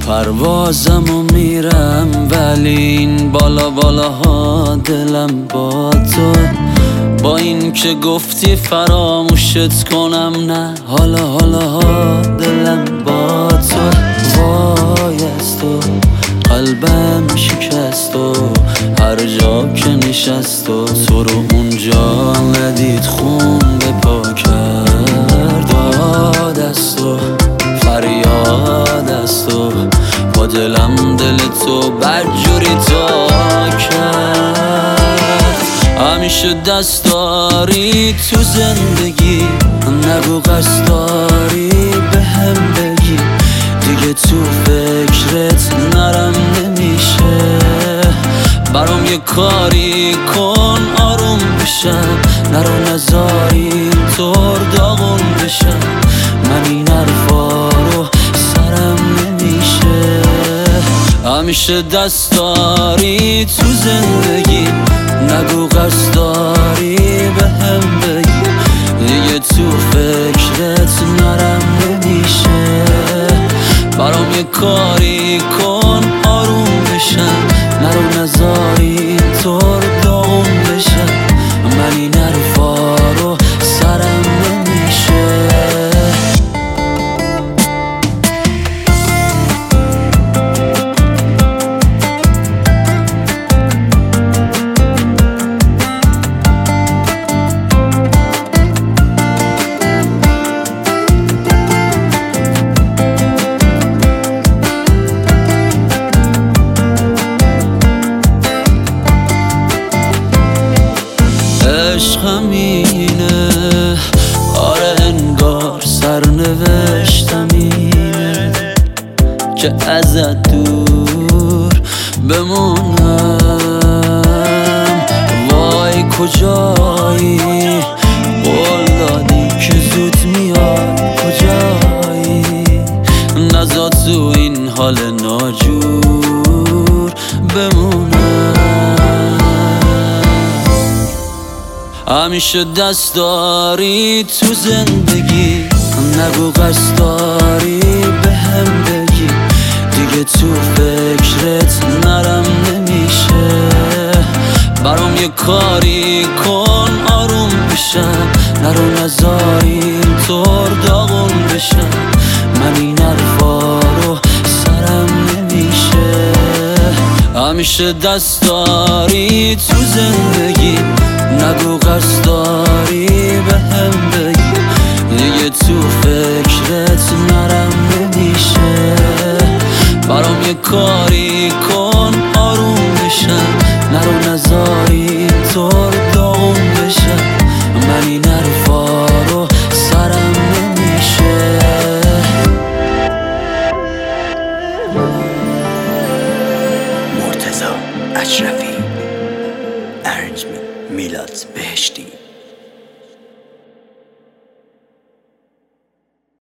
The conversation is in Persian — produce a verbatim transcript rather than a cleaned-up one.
پروازم و میرم ولی این بالا بالاها دلم با تو. با این که گفتی فراموشت کنم، نه حالا حالا ها دلم با تو. وای از تو قلبم شکست و هر جا که نشست و تو رو اونجا ندید خون به پا کرد. داد از تو فریاد از تو با دلم دل تو بدجوری تا کرد. همیشه دست داری تو زندگی، نگو قصد داری به هم بگی. دیگه تو فکرت نرم نمیشه، برام یه کاری کن آروم بشم. نرو نزاری اینطور داغون بشم، من این حرفا رو سرم نمیشه. همیشه دست داری تو زندگی، نگو قصد داری به هم بگی. دیگه تو فکرت نرم نمیشه، برام یه کاری کن آروم بشم. نرو نزاری اینطور داغون بشم، من این حرفا رو سرم نمیشه. عشقم اینه، آره انگار سرنوشتم اینه که ازت دور بمونم. وای کجایی قول دادی که زود میای، کجایی نذار تو این حال ناجور بمونم. همیشه دست داری تو زندگی، نگو قصد داری به هم بگی. دیگه تو فکرت نرم نمیشه، برام یه کاری کن آروم بشم. نرو نزاری اینطور داغون بشم، من این حرفا رو سرم نمیشه. همیشه دست داری تو زندگی، نگو قصد داری به هم بگی. دیگه تو فکرت نرم نمیشه، برام یه کاری کن آروم بشم. نرو نزاری اینطور